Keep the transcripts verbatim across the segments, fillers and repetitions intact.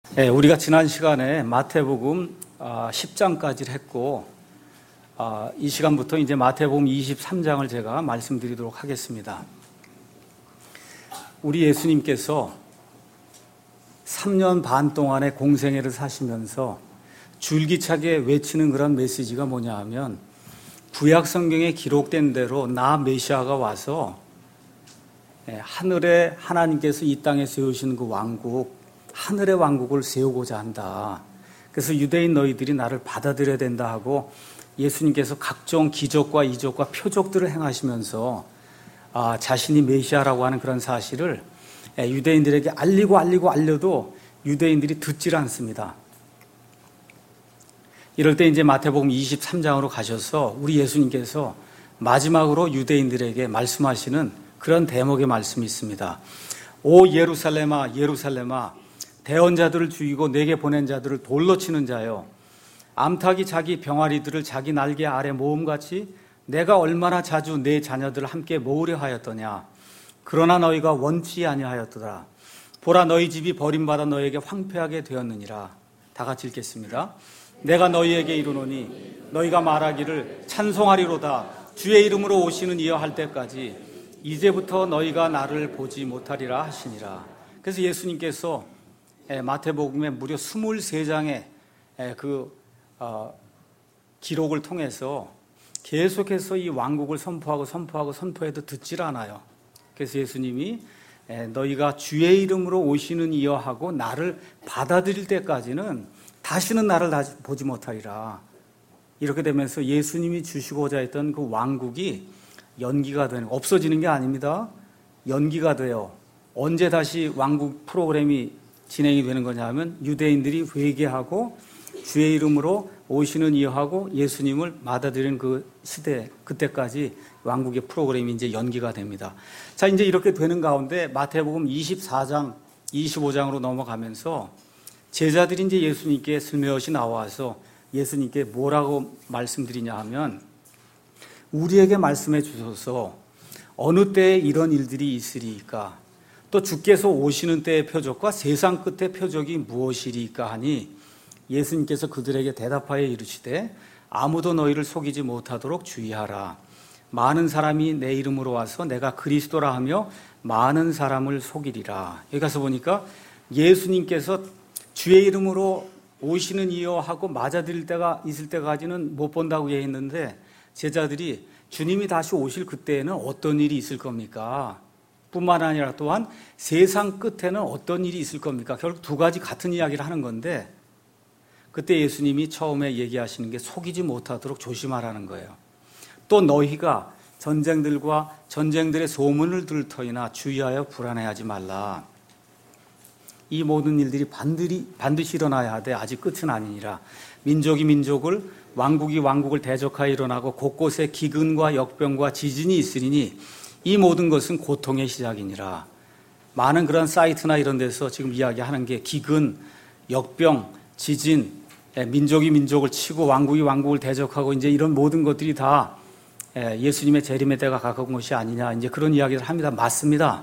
네, 우리가 지난 시간에 마태복음 십 장까지를 했고, 이 시간부터 이제 마태복음 이십삼 장을 제가 말씀드리도록 하겠습니다. 우리 예수님께서 삼 년 반 동안의 공생애를 사시면서 줄기차게 외치는 그런 메시지가 뭐냐 하면, 구약 성경에 기록된 대로 나 메시아가 와서 하늘에 하나님께서 이 땅에 세우신 그 왕국, 하늘의 왕국을 세우고자 한다. 그래서 유대인 너희들이 나를 받아들여야 된다 하고 예수님께서 각종 기적과 이적과 표적들을 행하시면서 아, 자신이 메시아라고 하는 그런 사실을 유대인들에게 알리고 알리고 알려도 유대인들이 듣질 않습니다. 이럴 때 이제 마태복음 이십삼 장으로 가셔서 우리 예수님께서 마지막으로 유대인들에게 말씀하시는 그런 대목의 말씀이 있습니다. 오 예루살렘아 예루살렘아 대언자들을 죽이고 내게 보낸 자들을 돌로 치는 자여, 암탉이 자기 병아리들을 자기 날개 아래 모음같이 내가 얼마나 자주 내 자녀들을 함께 모으려 하였더냐. 그러나 너희가 원치 아니하였더라. 보라, 너희 집이 버림받아 너희에게 황폐하게 되었느니라. 다 같이 읽겠습니다. 내가 너희에게 이르노니 너희가 말하기를 찬송하리로다. 주의 이름으로 오시는 이여 할 때까지 이제부터 너희가 나를 보지 못하리라 하시니라. 그래서 예수님께서 마태복음의 무려 이십삼 장의 그 어, 기록을 통해서 계속해서 이 왕국을 선포하고 선포하고 선포해도 듣질 않아요. 그래서 예수님이 너희가 주의 이름으로 오시는 이여 하고 나를 받아들일 때까지는 다시는 나를 다시 보지 못하리라. 이렇게 되면서 예수님이 주시고자 했던 그 왕국이 연기가 되는, 없어지는 게 아닙니다. 연기가 돼요. 언제 다시 왕국 프로그램이 진행이 되는 거냐 하면 유대인들이 회개하고 주의 이름으로 오시는 이여 하고 예수님을 받아들이는 그 시대, 그때까지 왕국의 프로그램이 이제 연기가 됩니다. 자, 이제 이렇게 되는 가운데 마태복음 이십사 장, 이십오 장으로 넘어가면서 제자들이 이제 예수님께 슬며시 나와서 예수님께 뭐라고 말씀드리냐 하면, 우리에게 말씀해 주소서 어느 때에 이런 일들이 있으리이까, 또 주께서 오시는 때의 표적과 세상 끝의 표적이 무엇이리까 하니, 예수님께서 그들에게 대답하여 이르시되 아무도 너희를 속이지 못하도록 주의하라. 많은 사람이 내 이름으로 와서 내가 그리스도라 하며 많은 사람을 속이리라. 여기 가서 보니까 예수님께서 주의 이름으로 오시는 이여 하고 맞아들일 때가 있을 때까지는 못 본다고 얘기했는데, 제자들이 주님이 다시 오실 그때에는 어떤 일이 있을 겁니까? 뿐만 아니라 또한 세상 끝에는 어떤 일이 있을 겁니까? 결국 두 가지 같은 이야기를 하는 건데, 그때 예수님이 처음에 얘기하시는 게 속이지 못하도록 조심하라는 거예요. 또 너희가 전쟁들과 전쟁들의 소문을 들을 터이나 주의하여 불안해하지 말라. 이 모든 일들이 반드시, 반드시 일어나야 하되 아직 끝은 아니니라. 민족이 민족을, 왕국이 왕국을 대적하여 일어나고 곳곳에 기근과 역병과 지진이 있으리니 이 모든 것은 고통의 시작이니라. 많은 그런 사이트나 이런 데서 지금 이야기하는 게 기근, 역병, 지진, 민족이 민족을 치고 왕국이 왕국을 대적하고 이제 이런 모든 것들이 다 예수님의 재림의 때가 가까운 것이 아니냐, 이제 그런 이야기를 합니다. 맞습니다.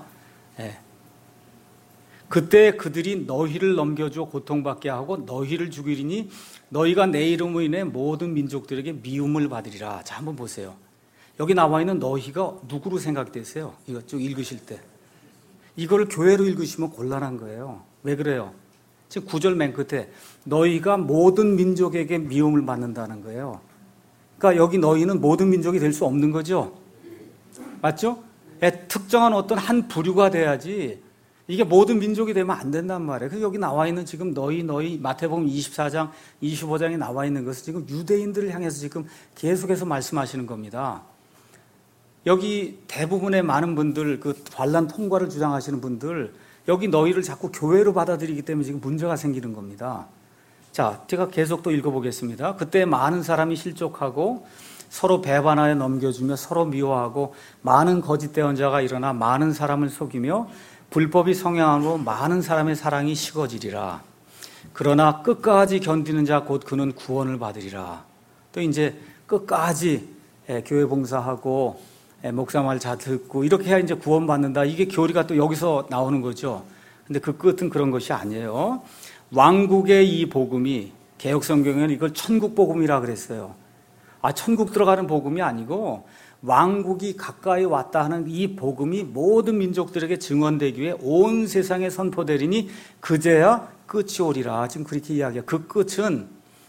그때 그들이 너희를 넘겨줘 고통받게 하고 너희를 죽이리니 너희가 내 이름으로 인해 모든 민족들에게 미움을 받으리라. 자, 한번 보세요. 여기 나와 있는 너희가 누구로 생각되세요? 이거 쭉 읽으실 때. 이거를 교회로 읽으시면 곤란한 거예요. 왜 그래요? 지금 구 절 맨 끝에 너희가 모든 민족에게 미움을 받는다는 거예요. 그러니까 여기 너희는 모든 민족이 될 수 없는 거죠. 맞죠? 특정한 어떤 한 부류가 돼야지 이게 모든 민족이 되면 안 된단 말이에요. 그래서 여기 나와 있는 지금 너희 너희 마태복음 이십사 장, 이십오 장에 나와 있는 것은 지금 유대인들을 향해서 지금 계속해서 말씀하시는 겁니다. 여기 대부분의 많은 분들, 그 반란 통과를 주장하시는 분들, 여기 너희를 자꾸 교회로 받아들이기 때문에 지금 문제가 생기는 겁니다. 자, 제가 계속 또 읽어보겠습니다. 그때 많은 사람이 실족하고 서로 배반하여 넘겨주며 서로 미워하고 많은 거짓 대언자가 일어나 많은 사람을 속이며 불법이 성행함으로 많은 사람의 사랑이 식어지리라. 그러나 끝까지 견디는 자 곧 그는 구원을 받으리라. 또 이제 끝까지 교회 봉사하고 목사 말 잘 듣고 이렇게 해야 이제 구원받는다. 이게 교리가 또 여기서 나오는 거죠. 근데 그 끝은 그런 것이 아니에요. 왕국의 이 복음이 개역성경에는 이걸 천국복음이라 그랬어요. 아, 천국 들어가는 복음이 아니고 왕국이 가까이 왔다 하는 이 복음이 모든 민족들에게 증언되기 위해 온 세상에 선포되리니 그제야 끝이 오리라. 지금 그렇게 이야기해요. 그 끝은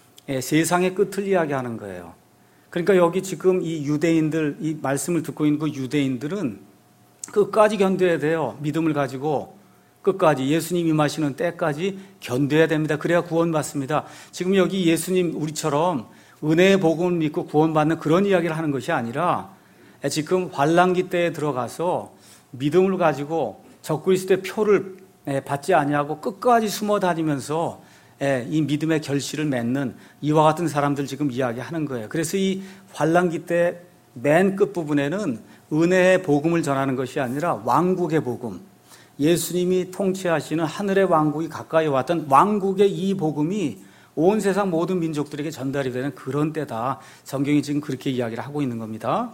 세상의 끝을 이야기하는 거예요. 그러니까 여기 지금 이 유대인들, 이 말씀을 듣고 있는 그 유대인들은 끝까지 견뎌야 돼요. 믿음을 가지고 끝까지 예수님 임하시는 때까지 견뎌야 됩니다. 그래야 구원받습니다. 지금 여기 예수님 우리처럼 은혜의 복음을 믿고 구원받는 그런 이야기를 하는 것이 아니라 지금 환난기 때에 들어가서 믿음을 가지고 적그리스도의 표를 받지 아니하고 끝까지 숨어 다니면서 이 믿음의 결실을 맺는 이와 같은 사람들 지금 이야기하는 거예요. 그래서 이 환난기 때 맨 끝부분에는 은혜의 복음을 전하는 것이 아니라 왕국의 복음, 예수님이 통치하시는 하늘의 왕국이 가까이 왔던 왕국의 이 복음이 온 세상 모든 민족들에게 전달이 되는 그런 때다. 성경이 지금 그렇게 이야기를 하고 있는 겁니다.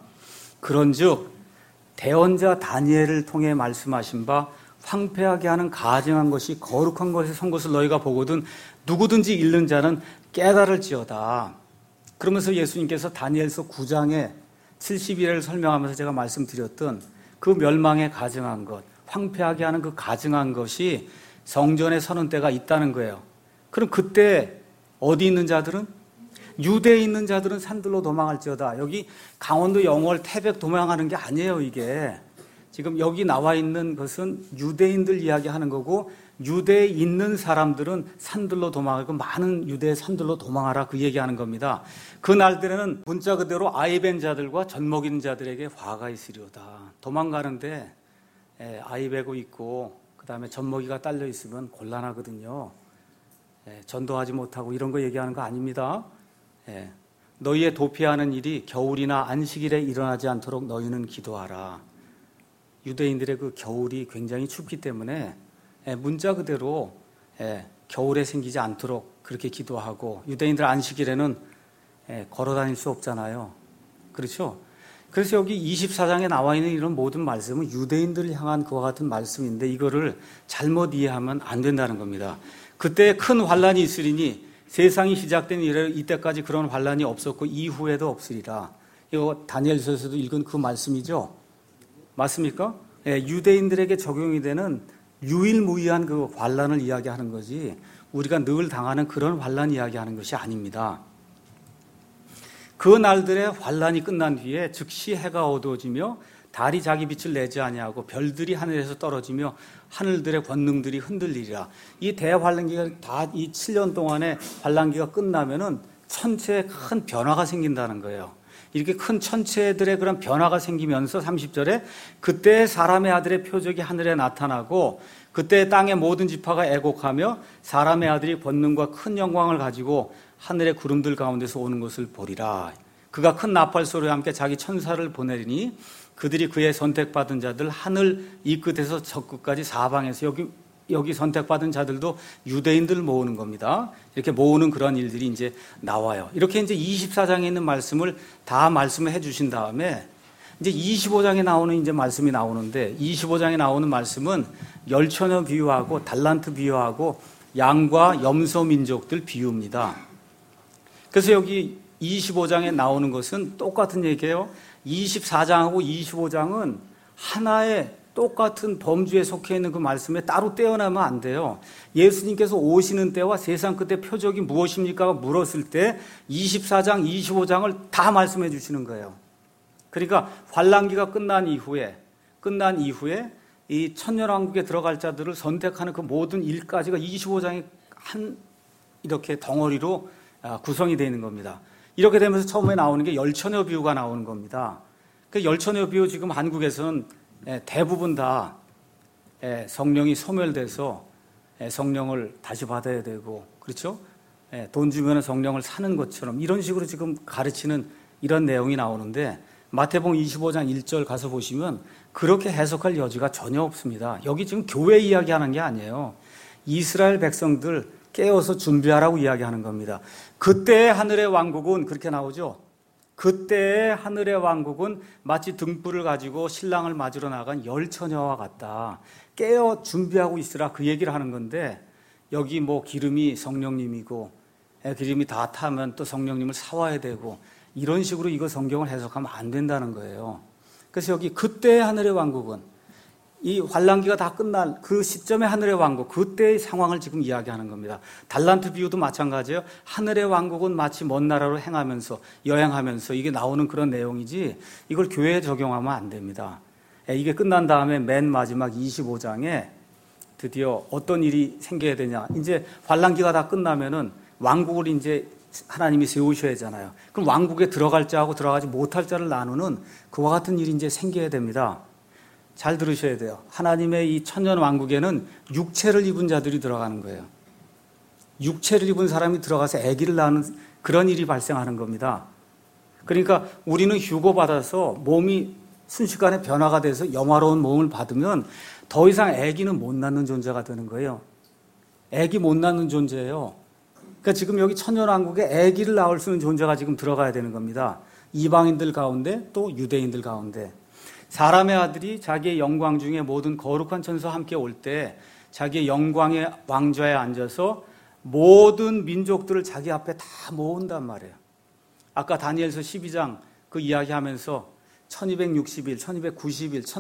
그런즉 대언자 다니엘을 통해 말씀하신 바 황폐하게 하는 가증한 것이 거룩한 것에 선 것을 너희가 보거든 누구든지 읽는 자는 깨달을지어다. 그러면서 예수님께서 다니엘서 구 장에 칠십 일을 설명하면서 제가 말씀드렸던 그 멸망에 가증한 것, 황폐하게 하는 그 가증한 것이 성전에 서는 때가 있다는 거예요. 그럼 그때 어디 있는 자들은? 유대에 있는 자들은 산들로 도망할지어다. 여기 강원도 영월 태백 도망하는 게 아니에요. 이게 지금 여기 나와 있는 것은 유대인들 이야기하는 거고 유대에 있는 사람들은 산들로 도망하고 많은 유대의 산들로 도망하라 그 얘기하는 겁니다. 그 날들에는 문자 그대로 아이 벤 자들과 젖 먹이는 자들에게 화가 있으리오다. 도망가는데 아이 베고 있고 그 다음에 젖 먹이가 딸려 있으면 곤란하거든요. 전도하지 못하고 이런 거 얘기하는 거 아닙니다. 너희의 도피하는 일이 겨울이나 안식일에 일어나지 않도록 너희는 기도하라. 유대인들의 그 겨울이 굉장히 춥기 때문에 문자 그대로 겨울에 생기지 않도록 그렇게 기도하고 유대인들 안식일에는 걸어 다닐 수 없잖아요. 그렇죠? 그래서 여기 이십사 장에 나와 있는 이런 모든 말씀은 유대인들을 향한 그와 같은 말씀인데 이거를 잘못 이해하면 안 된다는 겁니다. 그때 큰 환란이 있으리니 세상이 시작된 이래 이때까지 그런 환란이 없었고 이후에도 없으리라. 이거 다니엘서에서도 읽은 그 말씀이죠. 맞습니까? 예, 유대인들에게 적용이 되는 유일무이한 그 환란을 이야기하는 거지 우리가 늘 당하는 그런 환란 이야기하는 것이 아닙니다. 그 날들의 환란이 끝난 뒤에 즉시 해가 어두워지며 달이 자기 빛을 내지 아니하고 별들이 하늘에서 떨어지며 하늘들의 권능들이 흔들리리라. 이 대환란기가 다 이 칠 년 동안의 환란기가 끝나면은 천체에 큰 변화가 생긴다는 거예요. 이렇게 큰 천체들의 그런 변화가 생기면서 삼십 절에 그때 사람의 아들의 표적이 하늘에 나타나고 그때 땅의 모든 지파가 애곡하며 사람의 아들이 권능과 큰 영광을 가지고 하늘의 구름들 가운데서 오는 것을 보리라. 그가 큰 나팔 소리와 함께 자기 천사를 보내리니 그들이 그의 선택받은 자들 하늘 이 끝에서 저 끝까지 사방에서 여기 여기 선택받은 자들도 유대인들 모으는 겁니다. 이렇게 모으는 그런 일들이 이제 나와요. 이렇게 이제 이십사 장에 있는 말씀을 다 말씀을 해 주신 다음에 이제 이십오 장에 나오는 이제 말씀이 나오는데 이십오 장에 나오는 말씀은 열처녀 비유하고 달란트 비유하고 양과 염소 민족들 비유입니다. 그래서 여기 이십오 장에 나오는 것은 똑같은 얘기예요. 이십사 장하고 이십오 장은 하나의 똑같은 범주에 속해 있는 그 말씀에 따로 떼어나면 안 돼요. 예수님께서 오시는 때와 세상 끝의 표적이 무엇입니까? 물었을 때 이십사 장, 이십오 장을 다 말씀해 주시는 거예요. 그러니까 환란기가 끝난 이후에 끝난 이후에 이 천년왕국에 들어갈 자들을 선택하는 그 모든 일까지가 이십오 장의 한 이렇게 덩어리로 구성이 되어 있는 겁니다. 이렇게 되면서 처음에 나오는 게 열처녀 비유가 나오는 겁니다. 그 열처녀 비유 지금 한국에서는 대부분 다 성령이 소멸돼서 성령을 다시 받아야 되고 그렇죠? 돈 주면 성령을 사는 것처럼 이런 식으로 지금 가르치는 이런 내용이 나오는데 마태복음 이십오 장 일 절 가서 보시면 그렇게 해석할 여지가 전혀 없습니다. 여기 지금 교회 이야기하는 게 아니에요. 이스라엘 백성들 깨어서 준비하라고 이야기하는 겁니다. 그때의 하늘의 왕국은 그렇게 나오죠. 그때의 하늘의 왕국은 마치 등불을 가지고 신랑을 맞으러 나간 열 처녀와 같다. 깨어 준비하고 있으라 그 얘기를 하는 건데 여기 뭐 기름이 성령님이고 기름이 다 타면 또 성령님을 사와야 되고 이런 식으로 이거 성경을 해석하면 안 된다는 거예요. 그래서 여기 그때의 하늘의 왕국은 이 환란기가 다 끝날 그 시점의 하늘의 왕국, 그때의 상황을 지금 이야기하는 겁니다. 달란트 비유도 마찬가지예요. 하늘의 왕국은 마치 먼 나라로 행하면서 여행하면서 이게 나오는 그런 내용이지 이걸 교회에 적용하면 안 됩니다. 이게 끝난 다음에 맨 마지막 이십오 장에 드디어 어떤 일이 생겨야 되냐. 이제 환란기가 다 끝나면은 왕국을 이제 하나님이 세우셔야 하잖아요. 그럼 왕국에 들어갈 자하고 들어가지 못할 자를 나누는 그와 같은 일이 이제 생겨야 됩니다. 잘 들으셔야 돼요. 하나님의 이 천년 왕국에는 육체를 입은 자들이 들어가는 거예요. 육체를 입은 사람이 들어가서 아기를 낳는 그런 일이 발생하는 겁니다. 그러니까 우리는 휴고받아서 몸이 순식간에 변화가 돼서 영화로운 몸을 받으면 더 이상 아기는 못 낳는 존재가 되는 거예요. 아기 못 낳는 존재예요. 그러니까 지금 여기 천년 왕국에 아기를 낳을 수 있는 존재가 지금 들어가야 되는 겁니다. 이방인들 가운데 또 유대인들 가운데. 사람의 아들이 자기의 영광 중에 모든 거룩한 천사와 함께 올 때 자기의 영광의 왕좌에 앉아서 모든 민족들을 자기 앞에 다 모은단 말이에요. 아까 다니엘서 십이 장 그 이야기하면서 천이백육십 일, 천이백구십 일,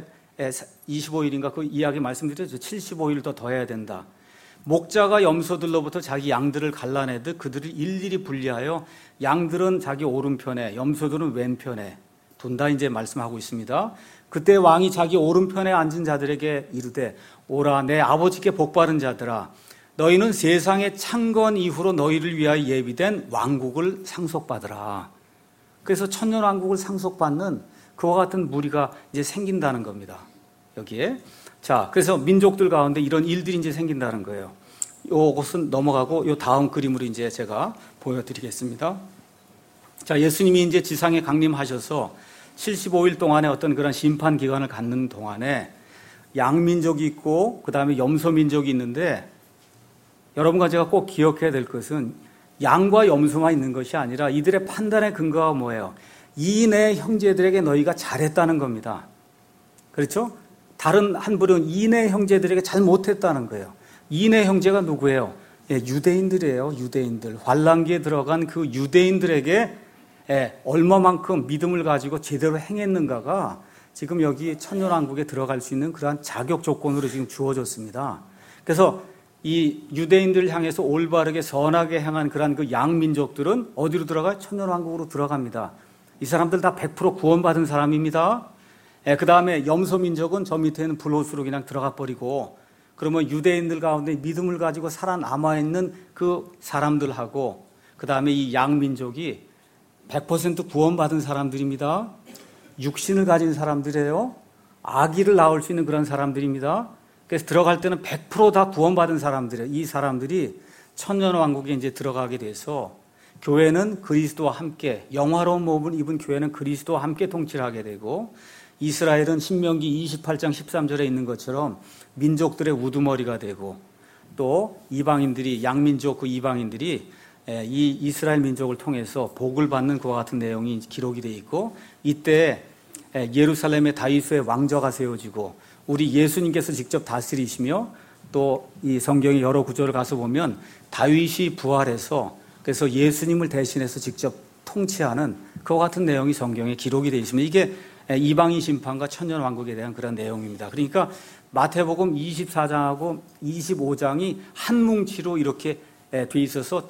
천삼백이십오 일인가 그 이야기 말씀드렸죠. 칠십오 일 더 더해야 된다. 목자가 염소들로부터 자기 양들을 갈라내듯 그들을 일일이 분리하여 양들은 자기 오른편에 염소들은 왼편에 둔다 이제 말씀하고 있습니다. 그때 왕이 자기 오른편에 앉은 자들에게 이르되 오라 내 아버지께 복받은 자들아 너희는 세상의 창건 이후로 너희를 위하여 예비된 왕국을 상속받으라. 그래서 천년 왕국을 상속받는 그와 같은 무리가 이제 생긴다는 겁니다. 여기에. 자, 그래서 민족들 가운데 이런 일들이 이제 생긴다는 거예요. 요것은 넘어가고 요 다음 그림으로 이제 제가 보여드리겠습니다. 자, 예수님이 이제 지상에 강림하셔서 칠십오 일 동안의 어떤 그런 심판 기간을 갖는 동안에 양민족이 있고 그 다음에 염소민족이 있는데 여러분과 제가 꼭 기억해야 될 것은 양과 염소만 있는 것이 아니라 이들의 판단의 근거가 뭐예요? 이 내 형제들에게 너희가 잘했다는 겁니다. 그렇죠? 다른 한 분은 이 내 형제들에게 잘 못했다는 거예요. 이 내 형제가 누구예요? 예, 유대인들이에요. 유대인들. 환란기에 들어간 그 유대인들에게 예, 얼마만큼 믿음을 가지고 제대로 행했는가가 지금 여기 천년왕국에 들어갈 수 있는 그러한 자격 조건으로 지금 주어졌습니다. 그래서 이 유대인들을 향해서 올바르게 선하게 행한 그러한 그 양민족들은 어디로 들어가요? 천년왕국으로 들어갑니다. 이 사람들 다 백 퍼센트 구원받은 사람입니다. 예, 그 다음에 염소민족은 저 밑에는 불옷으로 그냥 들어가 버리고 그러면 유대인들 가운데 믿음을 가지고 살아남아있는 그 사람들하고 그 다음에 이 양민족이 백 퍼센트 구원받은 사람들입니다. 육신을 가진 사람들이에요. 아기를 낳을 수 있는 그런 사람들입니다. 그래서 들어갈 때는 백 퍼센트 다 구원받은 사람들이에요. 이 사람들이 천년왕국에 이제 들어가게 돼서 교회는 그리스도와 함께 영화로운 몸을 입은 교회는 그리스도와 함께 통치를 하게 되고 이스라엘은 신명기 이십팔 장 십삼 절에 있는 것처럼 민족들의 우두머리가 되고 또 이방인들이 양민족 그 이방인들이 이 이스라엘 민족을 통해서 복을 받는 그와 같은 내용이 기록이 되어 있고 이때 예루살렘의 다윗의 왕좌가 세워지고 우리 예수님께서 직접 다스리시며 또 이 성경의 여러 구절을 가서 보면 다윗이 부활해서 그래서 예수님을 대신해서 직접 통치하는 그와 같은 내용이 성경에 기록이 되어 있습니다. 이게 이방인 심판과 천년 왕국에 대한 그런 내용입니다. 그러니까 마태복음 이십사 장하고 이십오 장이 한 뭉치로 이렇게 돼 있어서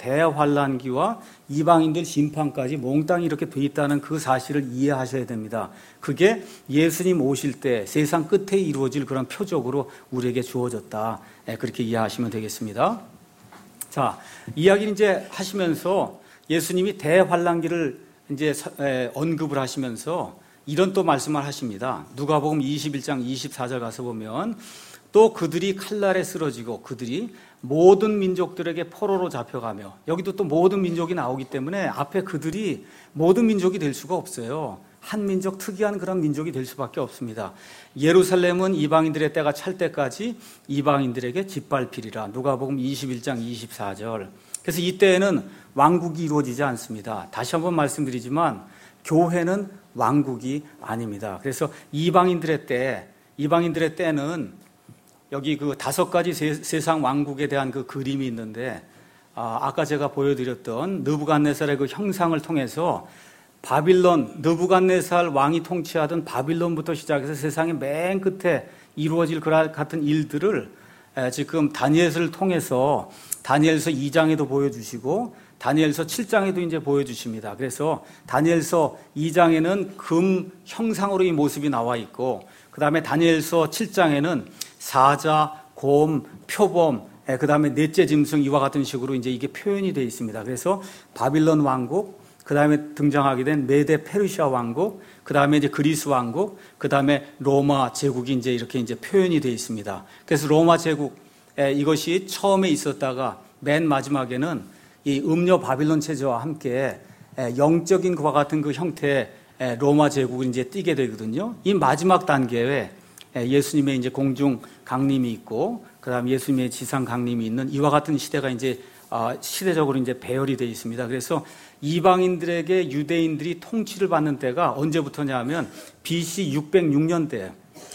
대환란기와 이방인들 심판까지 몽땅 이렇게 돼 있다는 그 사실을 이해하셔야 됩니다. 그게 예수님 오실 때 세상 끝에 이루어질 그런 표적으로 우리에게 주어졌다. 그렇게 이해하시면 되겠습니다. 자, 이야기를 이제 하시면서 예수님이 대환란기를 이제 언급을 하시면서 이런 또 말씀을 하십니다. 누가복음 이십일 장 이십사 절 가서 보면 또 그들이 칼날에 쓰러지고 그들이 모든 민족들에게 포로로 잡혀가며 여기도 또 모든 민족이 나오기 때문에 앞에 그들이 모든 민족이 될 수가 없어요. 한 민족 특이한 그런 민족이 될 수밖에 없습니다. 예루살렘은 이방인들의 때가 찰 때까지 이방인들에게 짓밟히리라. 누가복음 이십일 장 이십사 절. 그래서 이때에는 왕국이 이루어지지 않습니다. 다시 한번 말씀드리지만 교회는 왕국이 아닙니다. 그래서 이방인들의 때, 이방인들의 때는 여기 그 다섯 가지 세, 세상 왕국에 대한 그 그림이 있는데, 아, 아까 제가 보여드렸던 느부갓네살의 그 형상을 통해서 바빌론, 느부갓네살 왕이 통치하던 바빌론부터 시작해서 세상의 맨 끝에 이루어질 그 같은 일들을 지금 다니엘서를 통해서 다니엘서 이 장에도 보여주시고 다니엘서 칠 장에도 이제 보여주십니다. 그래서 다니엘서 이 장에는 금 형상으로 이 모습이 나와 있고, 그 다음에 다니엘서 칠 장에는 사자, 곰, 표범, 그 다음에 넷째 짐승 이와 같은 식으로 이제 이게 표현이 되어 있습니다. 그래서 바빌론 왕국, 그 다음에 등장하게 된 메데 페르시아 왕국, 그 다음에 이제 그리스 왕국, 그 다음에 로마 제국이 이제 이렇게 이제 표현이 되어 있습니다. 그래서 로마 제국, 이것이 처음에 있었다가 맨 마지막에는 이 음녀 바빌론 체제와 함께 영적인 그와 같은 그 형태의 로마 제국을 이제 띄게 되거든요. 이 마지막 단계에 예수님의 이제 공중 강림이 있고, 그 다음 예수님의 지상 강림이 있는 이와 같은 시대가 이제 시대적으로 이제 배열이 되어 있습니다. 그래서 이방인들에게 유대인들이 통치를 받는 때가 언제부터냐 하면 비씨 육백육 년대예요.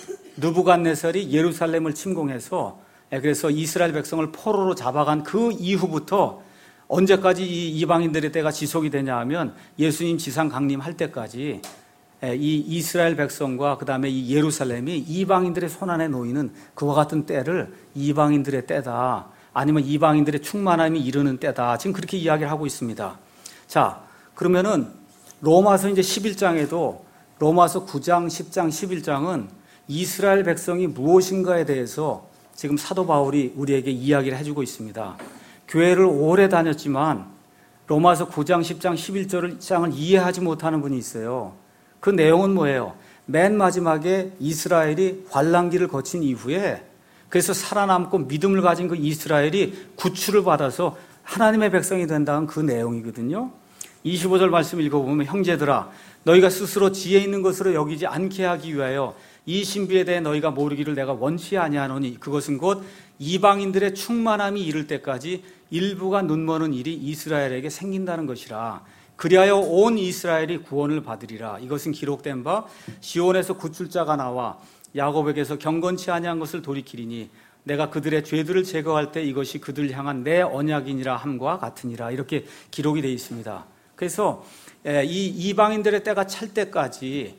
느부갓네살이 예루살렘을 침공해서, 그래서 이스라엘 백성을 포로로 잡아간 그 이후부터 언제까지 이 이방인들의 때가 지속이 되냐 하면 예수님 지상 강림할 때까지 이 이스라엘 백성과 그 다음에 이 예루살렘이 이방인들의 손안에 놓이는 그와 같은 때를 이방인들의 때다, 아니면 이방인들의 충만함이 이르는 때다, 지금 그렇게 이야기를 하고 있습니다. 자, 그러면은 로마서 이제 십일 장에도 로마서 구 장, 십 장, 십일 장은 이스라엘 백성이 무엇인가에 대해서 지금 사도 바울이 우리에게 이야기를 해주고 있습니다. 교회를 오래 다녔지만 로마서 구 장, 십 장, 십일 장을 이해하지 못하는 분이 있어요. 그 내용은 뭐예요? 맨 마지막에 이스라엘이 환란기를 거친 이후에, 그래서 살아남고 믿음을 가진 그 이스라엘이 구출을 받아서 하나님의 백성이 된다는 그 내용이거든요. 이십오 절 말씀 읽어보면, 형제들아 너희가 스스로 지혜 있는 것으로 여기지 않게 하기 위하여 이 신비에 대해 너희가 모르기를 내가 원치 아니하노니 그것은 곧 이방인들의 충만함이 이를 때까지 일부가 눈머는 일이 이스라엘에게 생긴다는 것이라. 그리하여 온 이스라엘이 구원을 받으리라. 이것은 기록된 바 시온에서 구출자가 나와 야곱에게서 경건치 아니한 것을 돌이키리니 내가 그들의 죄들을 제거할 때 이것이 그들 향한 내 언약이니라 함과 같으니라. 이렇게 기록이 되어 있습니다. 그래서 이 이방인들의 때가 찰 때까지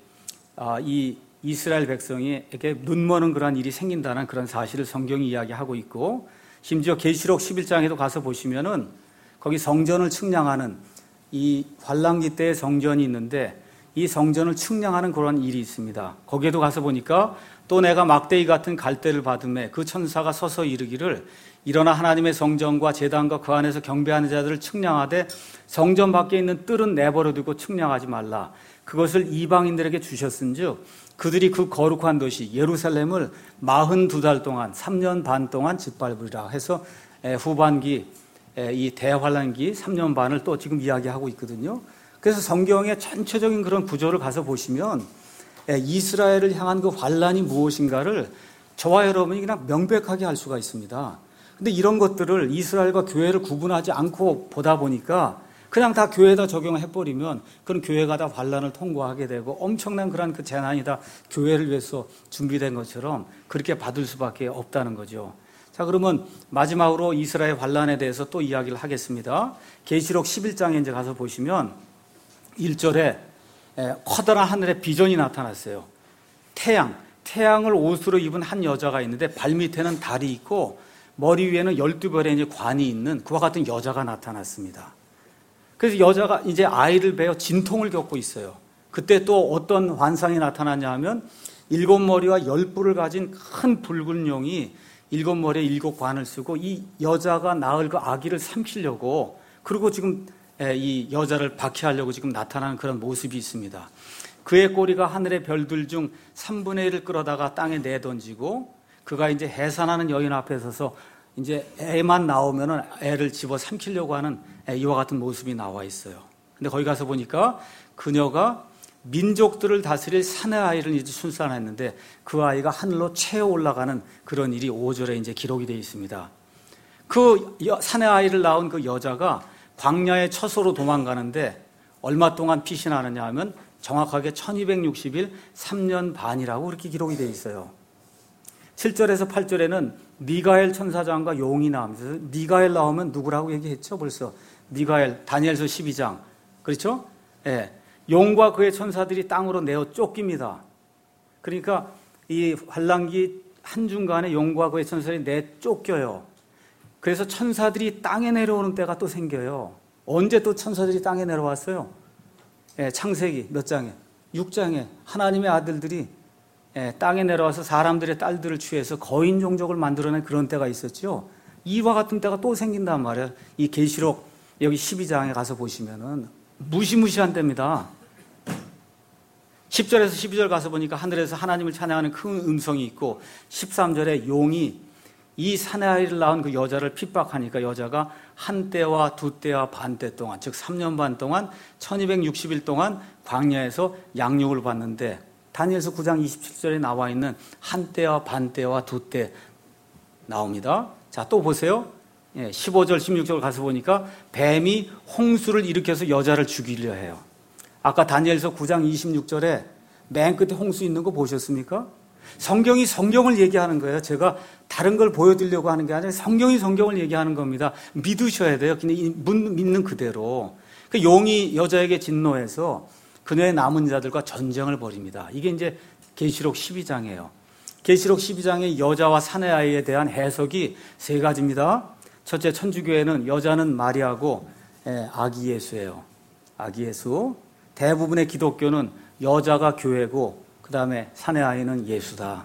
이 이스라엘 백성에게 눈머는 그런 일이 생긴다는 그런 사실을 성경이 이야기하고 있고, 심지어 계시록 십일 장에도 가서 보시면은 거기 성전을 측량하는 이 환란기 때의 성전이 있는데 이 성전을 측량하는 그런 일이 있습니다. 거기에도 가서 보니까 또 내가 막대기 같은 갈대를 받음에 그 천사가 서서 이르기를 일어나 하나님의 성전과 제단과 그 안에서 경배하는 자들을 측량하되 성전 밖에 있는 뜰은 내버려 두고 측량하지 말라. 그것을 이방인들에게 주셨은즉 그들이 그 거룩한 도시 예루살렘을 마흔두 달 동안 삼 년 반 동안 짓밟으리라 해서 후반기 이 대환란기 삼 년 반을 또 지금 이야기하고 있거든요. 그래서 성경의 전체적인 그런 구조를 가서 보시면 이스라엘을 향한 그 환란이 무엇인가를 저와 여러분이 그냥 명백하게 알 수가 있습니다. 근데 이런 것들을 이스라엘과 교회를 구분하지 않고 보다 보니까 그냥 다 교회에다 적용해버리면 그런 교회가 다 환란을 통과하게 되고 엄청난 그런 그 재난이 다 교회를 위해서 준비된 것처럼 그렇게 받을 수밖에 없다는 거죠. 자, 그러면 마지막으로 이스라엘 환란에 대해서 또 이야기를 하겠습니다. 계시록 십일 장에 이제 가서 보시면 일 절에 커다란 하늘에 비전이 나타났어요. 태양, 태양을 옷으로 입은 한 여자가 있는데 발 밑에는 달이 있고 머리 위에는 열두 별의 이제 관이 있는 그와 같은 여자가 나타났습니다. 그래서 여자가 이제 아이를 베어 진통을 겪고 있어요. 그때 또 어떤 환상이 나타나냐 하면 일곱 머리와 열 뿔을 가진 큰 붉은 용이 일곱 머리에 일곱 관을 쓰고 이 여자가 낳을 그 아기를 삼키려고, 그리고 지금 이 여자를 박해하려고 지금 나타나는 그런 모습이 있습니다. 그의 꼬리가 하늘의 별들 중 삼분의 일을 끌어다가 땅에 내던지고 그가 이제 해산하는 여인 앞에 서서 이제 애만 나오면은 애를 집어 삼키려고 하는 이와 같은 모습이 나와 있어요. 근데 거기 가서 보니까 그녀가 민족들을 다스릴 사내 아이를 이제 출산했는데 그 아이가 하늘로 채어 올라가는 그런 일이 오 절에 이제 기록이 되어 있습니다. 그 사내 아이를 낳은 그 여자가 광야의 처소로 도망가는데 얼마 동안 피신하느냐 하면 정확하게 천이백육십 일 삼 년 반이라고 그렇게 기록이 되어 있어요. 칠 절에서 팔 절에는 미가엘 천사장과 용이 나오면서 미가엘 나오면 누구라고 얘기했죠? 벌써 미가엘, 다니엘서 십이 장. 그렇죠? 예. 용과 그의 천사들이 땅으로 내어 쫓깁니다. 그러니까 이 환란기 한중간에 용과 그의 천사들이 내 쫓겨요. 그래서 천사들이 땅에 내려오는 때가 또 생겨요. 언제 또 천사들이 땅에 내려왔어요? 예, 창세기 몇 장에? 육 장에 하나님의 아들들이 예, 땅에 내려와서 사람들의 딸들을 취해서 거인 종족을 만들어낸 그런 때가 있었죠. 이와 같은 때가 또 생긴단 말이에요. 이 계시록 여기 십이 장에 가서 보시면은 무시무시한 때입니다. 십 절에서 십이 절 가서 보니까 하늘에서 하나님을 찬양하는 큰 음성이 있고 십삼 절에 용이 이 사내 아이를 낳은 그 여자를 핍박하니까 여자가 한 때와 두 때와 반 때 동안, 즉 삼 년 반 동안 천이백육십 일 동안 광야에서 양육을 받는데 다니엘서 구 장 이십칠 절에 나와 있는 한 때와 반 때와 두 때 나옵니다. 자, 또 보세요. 예, 십오 절, 십육 절 가서 보니까 뱀이 홍수를 일으켜서 여자를 죽이려 해요. 아까 다니엘서 구 장 이십육 절에 맨 끝에 홍수 있는 거 보셨습니까? 성경이 성경을 얘기하는 거예요. 제가 다른 걸 보여드리려고 하는 게 아니라 성경이 성경을 얘기하는 겁니다. 믿으셔야 돼요. 그냥 믿는 그대로. 그 용이 여자에게 진노해서 그녀의 남은 자들과 전쟁을 벌입니다. 이게 이제 계시록 십이 장이에요. 계시록 십이 장의 여자와 사내 아이에 대한 해석이 세 가지입니다. 첫째, 천주교회는 여자는 마리아고 아기 예수예요. 아기 예수. 대부분의 기독교는 여자가 교회고 그 다음에 사내 아이는 예수다.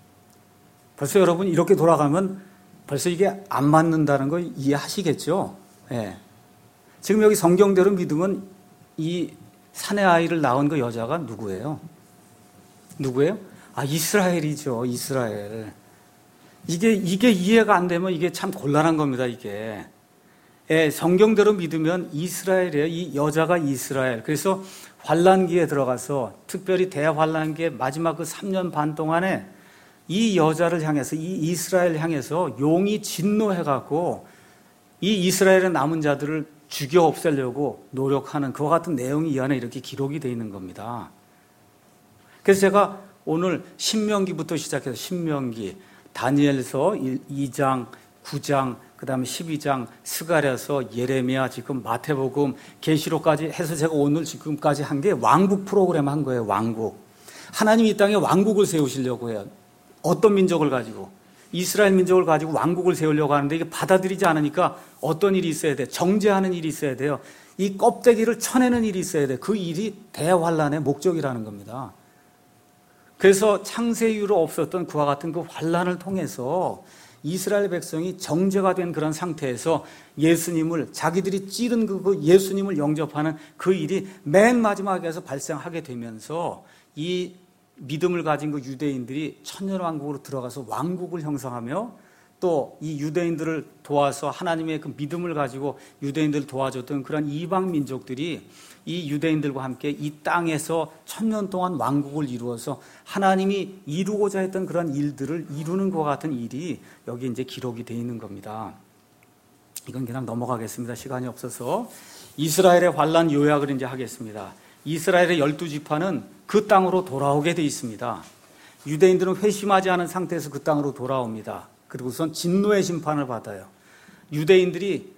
벌써 여러분 이렇게 돌아가면 벌써 이게 안 맞는다는 걸 이해하시겠죠? 예. 지금 여기 성경대로 믿으면 이 사내 아이를 낳은 그 여자가 누구예요? 누구예요? 아, 이스라엘이죠. 이스라엘. 이게, 이게 이해가 안 되면 이게 참 곤란한 겁니다, 이게. 예, 성경대로 믿으면 이스라엘이에요. 이 여자가 이스라엘. 그래서 환란기에 들어가서 특별히 대환란기의 마지막 그 삼 년 반 동안에 이 여자를 향해서, 이 이스라엘 향해서 용이 진노해갖고 이 이스라엘의 남은 자들을 죽여 없애려고 노력하는 그와 같은 내용이 이 안에 이렇게 기록이 되어 있는 겁니다. 그래서 제가 오늘 신명기부터 시작해서 신명기, 다니엘서 이 장, 구 장, 그 다음에 십이 장, 스가랴서, 예레미야, 지금 마태복음, 계시록까지 해서 제가 오늘 지금까지 한 게 왕국 프로그램 한 거예요. 왕국. 하나님이 이 땅에 왕국을 세우시려고 해요. 어떤 민족을 가지고? 이스라엘 민족을 가지고 왕국을 세우려고 하는데 이게 받아들이지 않으니까 어떤 일이 있어야 돼? 정죄하는 일이 있어야 돼요. 이 껍데기를 쳐내는 일이 있어야 돼. 그 일이 대환란의 목적이라는 겁니다. 그래서 창세 이후로 없었던 그와 같은 그 환란을 통해서 이스라엘 백성이 정죄가 된 그런 상태에서 예수님을, 자기들이 찌른 그 예수님을 영접하는 그 일이 맨 마지막에서 발생하게 되면서 이 믿음을 가진 그 유대인들이 천년왕국으로 들어가서 왕국을 형성하며 또 이 유대인들을 도와서 하나님의 그 믿음을 가지고 유대인들을 도와줬던 그런 이방 민족들이 이 유대인들과 함께 이 땅에서 천년 동안 왕국을 이루어서 하나님이 이루고자 했던 그런 일들을 이루는 것 같은 일이 여기 이제 기록이 되어 있는 겁니다. 이건 그냥 넘어가겠습니다. 시간이 없어서. 이스라엘의 환란 요약을 이제 하겠습니다. 이스라엘의 열두 지파는 그 땅으로 돌아오게 되어 있습니다. 유대인들은 회심하지 않은 상태에서 그 땅으로 돌아옵니다. 그리고선 진노의 심판을 받아요. 유대인들이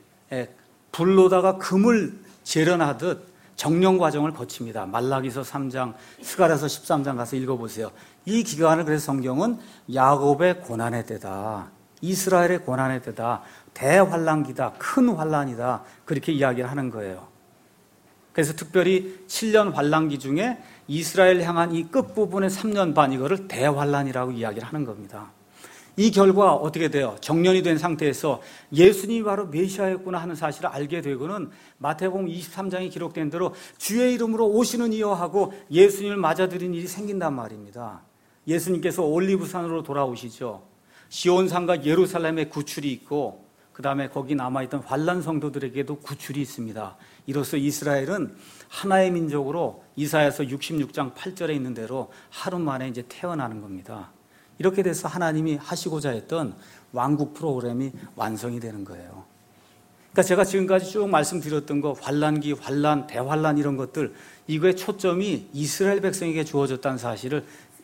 불로다가 금을 재련하듯 정령 과정을 거칩니다. 말라기서 삼 장, 스가랴서 십삼 장 가서 읽어보세요. 이 기간을 그래서 성경은 야곱의 고난의 때다. 이스라엘의 고난의 때다. 대환란기다. 큰 환란이다. 그렇게 이야기를 하는 거예요. 그래서 특별히 칠 년 환란기 중에 이스라엘 향한 이 끝부분의 삼 년 반 이거를 대환란이라고 이야기를 하는 겁니다. 이 결과 어떻게 돼요? 정년이 된 상태에서 예수님이 바로 메시아였구나 하는 사실을 알게 되고는 마태복음 이십삼 장에 기록된 대로 주의 이름으로 오시는 이여 하고 예수님을 맞아들인 일이 생긴단 말입니다. 예수님께서 올리브산으로 돌아오시죠. 시온산과 예루살렘에 구출이 있고 그 다음에 거기 남아있던 환란 성도들에게도 구출이 있습니다. 이로써 이스라엘은 하나의 민족으로 이사야서 육십육 장 팔 절에 있는 대로 하루 만에 이제 태어나는 겁니다. 이렇게 돼서 하나님이 하시고자 했던 왕국 프로그램이 완성이 되는 거예요. 그러니까 제가 지금까지 쭉 말씀드렸던 거, 환란기, 환란, 대환란 이런 것들, 이거의 초점이 이스라엘 백성에게 주어졌다는 사실을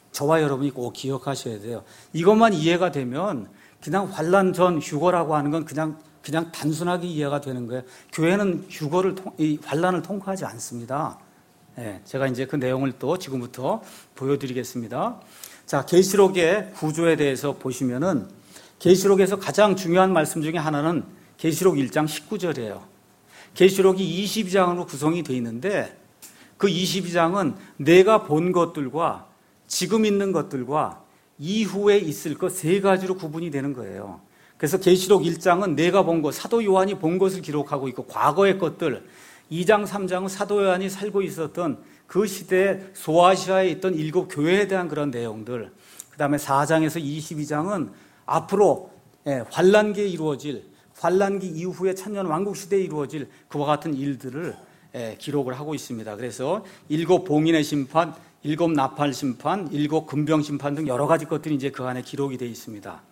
저와 여러분이 꼭 기억하셔야 돼요. 이것만 이해가 되면 그냥 환난 전 휴거라고 하는 건 그냥 그냥 단순하게 이해가 되는 거예요. 교회는 휴거를 통, 이 환난을 통과하지 않습니다. 네, 제가 이제 그 내용을 또 지금부터 보여드리겠습니다. 자, 계시록의 구조에 대해서 보시면은 계시록에서 가장 중요한 말씀 중에 하나는 계시록 일 장 십구 절이에요. 계시록이 이십이 장으로 구성이 되어 있는데 그 이십이 장은 내가 본 것들과 지금 있는 것들과 이후에 있을 것 세 가지로 구분이 되는 거예요. 그래서 계시록 일 장은 내가 본 것, 사도 요한이 본 것을 기록하고 있고 과거의 것들, 이 장, 삼 장은 사도 요한이 살고 있었던 그 시대에 소아시아에 있던 일곱 교회에 대한 그런 내용들, 그 다음에 사 장에서 이십이 장은 앞으로 환란기에 이루어질, 환란기 이후에 천년 왕국 시대에 이루어질 그와 같은 일들을 기록을 하고 있습니다. 그래서 일곱 봉인의 심판, 일곱 나팔 심판, 일곱 금병 심판 등 여러 가지 것들이 이제 그 안에 기록이 되어 있습니다.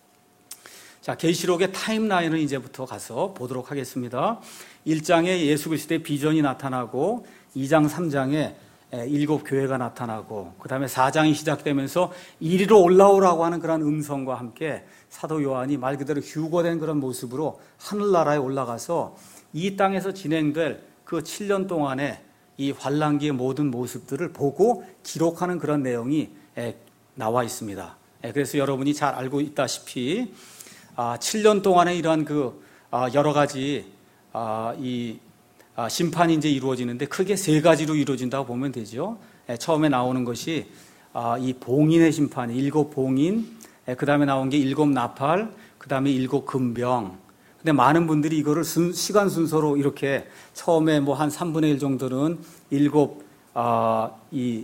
자, 계시록의 타임라인을 이제부터 가서 보도록 하겠습니다. 일 장에 예수 그리스도의 비전이 나타나고 이 장, 삼 장에 일곱 교회가 나타나고 그 다음에 사 장이 시작되면서 이리로 올라오라고 하는 그런 음성과 함께 사도 요한이 말 그대로 휴거된 그런 모습으로 하늘나라에 올라가서 이 땅에서 진행될 그 칠 년 동안의 이 환란기의 모든 모습들을 보고 기록하는 그런 내용이 나와 있습니다. 그래서 여러분이 잘 알고 있다시피 칠 년 동안에 이러한 그 여러 가지 이 심판이 이제 이루어지는데 크게 세 가지로 이루어진다고 보면 되죠. 처음에 나오는 것이 이 봉인의 심판이 일곱 봉인, 그 다음에 나온 게 일곱 나팔, 그 다음에 일곱 금병. 근데 많은 분들이 이거를 순, 시간 순서로 이렇게 처음에 뭐 한 삼분의 일 정도는 일곱 이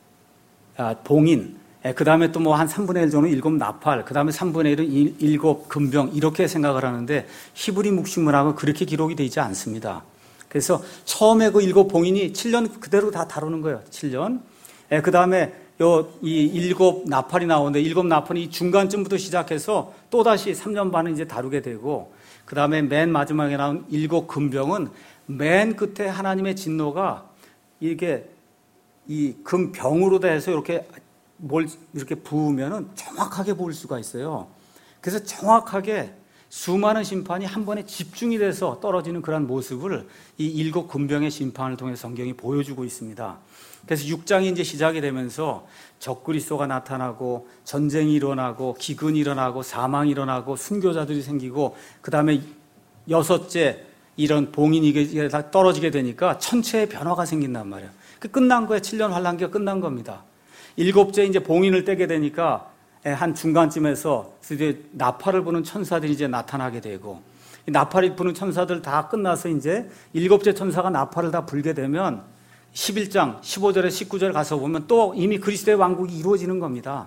봉인, 그 다음에 또 뭐 한 삼분의 일 정도는 일곱 나팔, 그 다음에 삼분의 일은 일곱 금병 이렇게 생각을 하는데 히브리 묵시문학은 그렇게 기록이 되지 않습니다. 그래서 처음에 그 일곱 봉인이 칠 년 그대로 다 다루는 거예요. 칠 년. 그 다음에 요 이 일곱 나팔이 나오는데 일곱 나팔이 중간쯤부터 시작해서 또다시 삼 년 반은 이제 다루게 되고 그 다음에 맨 마지막에 나온 일곱 금병은 맨 끝에 하나님의 진노가 이게 이 금병으로 돼서 이렇게 뭘 이렇게 부으면은 정확하게 보일 수가 있어요. 그래서 정확하게 수많은 심판이 한 번에 집중이 돼서 떨어지는 그런 모습을 이 일곱 금병의 심판을 통해 성경이 보여주고 있습니다. 그래서 육 장이 이제 시작이 되면서 적그리스도가 나타나고 전쟁이 일어나고 기근이 일어나고 사망이 일어나고 순교자들이 생기고 그 다음에 여섯째 이런 봉인이 다 떨어지게 되니까 천체의 변화가 생긴단 말이에요. 그 끝난 거예요. 칠 년 환란기가 끝난 겁니다. 일곱째 이제 봉인을 떼게 되니까 한 중간쯤에서 이제 나팔을 부는 천사들이 이제 나타나게 되고 나팔을 부는 천사들 다 끝나서 이제 일곱째 천사가 나팔을 다 불게 되면 십일 장 십오 절에 십구 절 가서 보면 또 이미 그리스도의 왕국이 이루어지는 겁니다.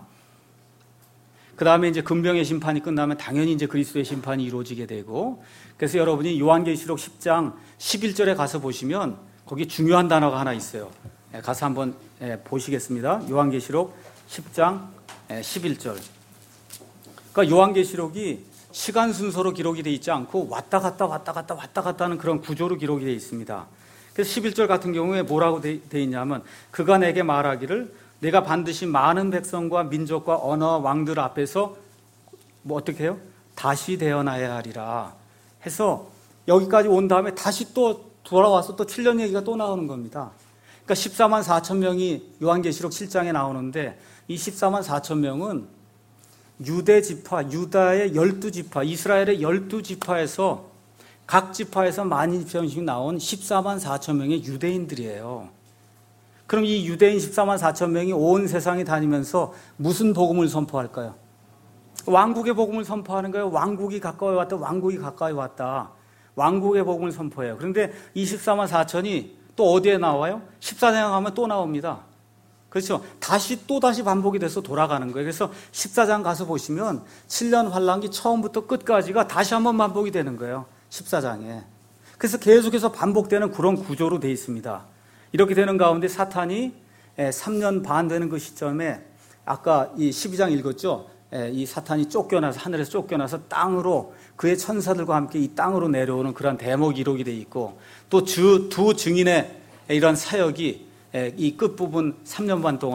그 다음에 이제 금병의 심판이 끝나면 당연히 이제 그리스도의 심판이 이루어지게 되고 그래서 여러분이 요한계시록 십 장 십일 절에 가서 보시면 거기 중요한 단어가 하나 있어요. 가서 한번 보시겠습니다. 요한계시록 십 장 십일 절. 그러니까 요한계시록이 시간 순서로 기록이 되어 있지 않고 왔다 갔다 왔다 갔다 왔다 갔다 하는 그런 구조로 기록이 되어 있습니다. 그래서 십일 절 같은 경우에 뭐라고 되어 있냐면 그가 내게 말하기를 내가 반드시 많은 백성과 민족과 언어 왕들 앞에서 뭐 어떻게 해요? 다시 태어나야 하리라 해서 여기까지 온 다음에 다시 또 돌아와서 또 칠 년 얘기가 또 나오는 겁니다. 그러니까 십사만 사천 명이 요한계시록 칠 장에 나오는데 이 십사만 사천 명은 유대 지파, 유다의 열두 지파, 이스라엘의 열두 지파에서 각 지파에서 만 이십 명씩 나온 십사만 사천 명의 유대인들이에요. 그럼 이 유대인 십사만 사천 명이 온 세상에 다니면서 무슨 복음을 선포할까요? 왕국의 복음을 선포하는 거예요. 왕국이 가까이 왔다, 왕국이 가까이 왔다. 왕국의 복음을 선포해요. 그런데 이 십사만 사천이 또 어디에 나와요? 십사 장 가면 또 나옵니다. 그렇죠? 다시 또 다시 반복이 돼서 돌아가는 거예요. 그래서 십사 장 가서 보시면 칠 년 환란기 처음부터 끝까지가 다시 한번 반복이 되는 거예요. 십사 장에. 그래서 계속해서 반복되는 그런 구조로 되어 있습니다. 이렇게 되는 가운데 사탄이 삼 년 반 되는 그 시점에 아까 이 십이 장 읽었죠? 이 사탄이 쫓겨나서 하늘에서 쫓겨나서 땅으로 그의 천사들과 함께 이 땅으로 내려오는 그런 대목 기록이 되어 있고 또 두 증인의 이런 사역이 이 끝부분 삼 년 반 동안에